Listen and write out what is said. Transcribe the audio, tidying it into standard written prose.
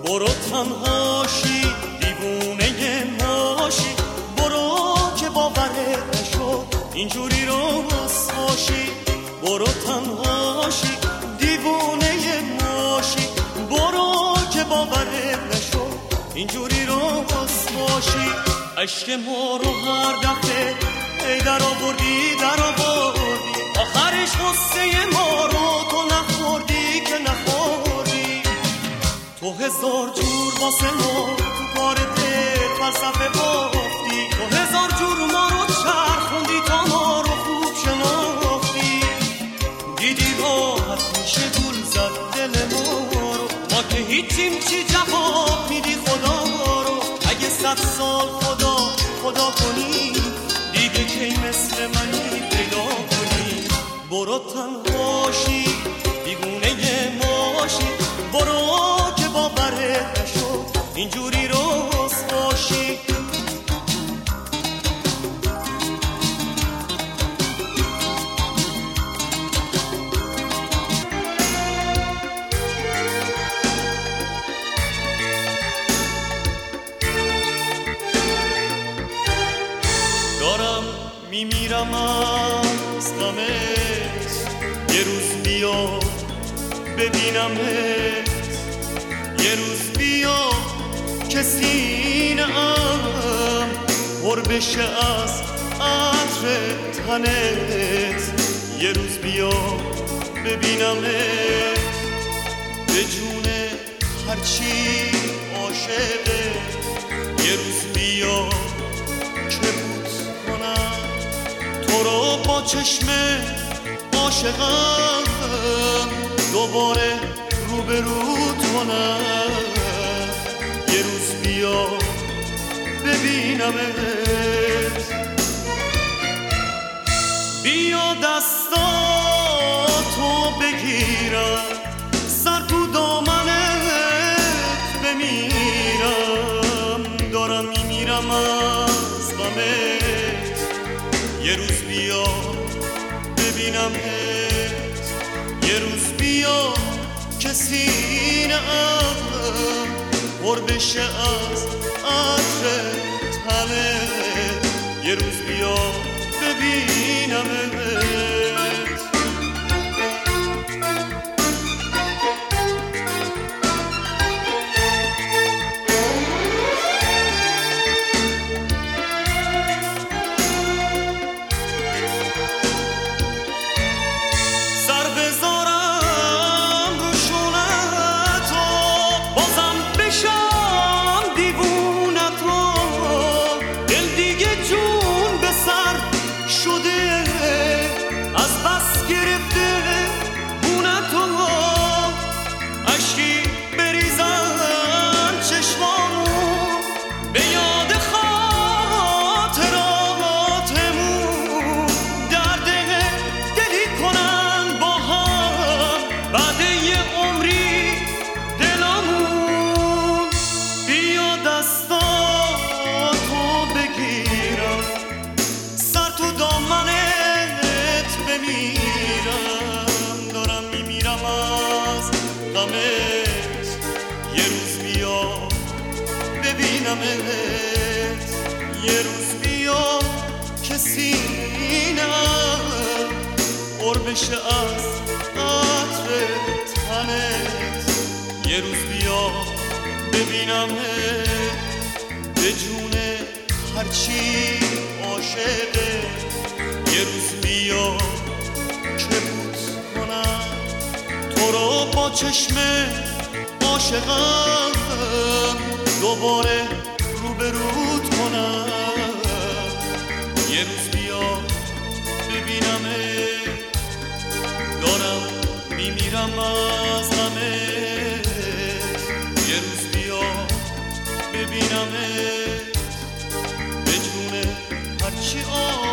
برو تنهاشی دیوونه ماشی، برو که باورت نشد اینجوری رسواشی. برو تنهاشی دیوونه ماشی، برو که باورت نشد اینجوری رسواشی. عشق ما رو هر دفعه ای در آوردی آخرش غصه ما رو تو نخوردی که نخوردی. تو هزار جور واسه ما تو کار دل فلسفه بافتی، تو هزار جور ما رو چرخوندی تا ما رو خوب شناختی. دیدی راحت میشه گول زد دل ما رو، ما که هیچیم چی جواب میدی خدا رو. اگه 100 سال خدا کنی دیگه کی مثل منی پیدا کنی. برو تنهاشی دیوونه ماشی، برو که باورت نشد اینجوری رسواشی. دارم میمیرم از غمت، یه روز بیا ببینمت، یه روز بیا که سینه‌ام پر بشه از عطر تنت. یه روز بیا ببینمت، به جون هرچی عاشقه. یه روز بیا که بود کنم تو رو با چشم عاشقم، دوباره روبروت کنم. یه روز بیا ببینمت، بیا دستاتو بگیرم، سر تو دامنت بمیرم. دارم میمیرم از غمت، یه روز بیا ببینمت، یه روز بیا که سینه‌ام پر بشه از عطر تنت. یه روز بیا ببینمت. یه روز بیا که سینه‌ام پر بشه از عطر تنت. یه روز بیا ببینمت، به جون هرچی عاشقه. یه روز بیا که بود کنم تو رو با چشم عاشقم، دوباره روبروت کنم. یه روز بیا ببینمت، دارم میمیرم از غمت. یه روز بیا ببینمت، به جون هرچی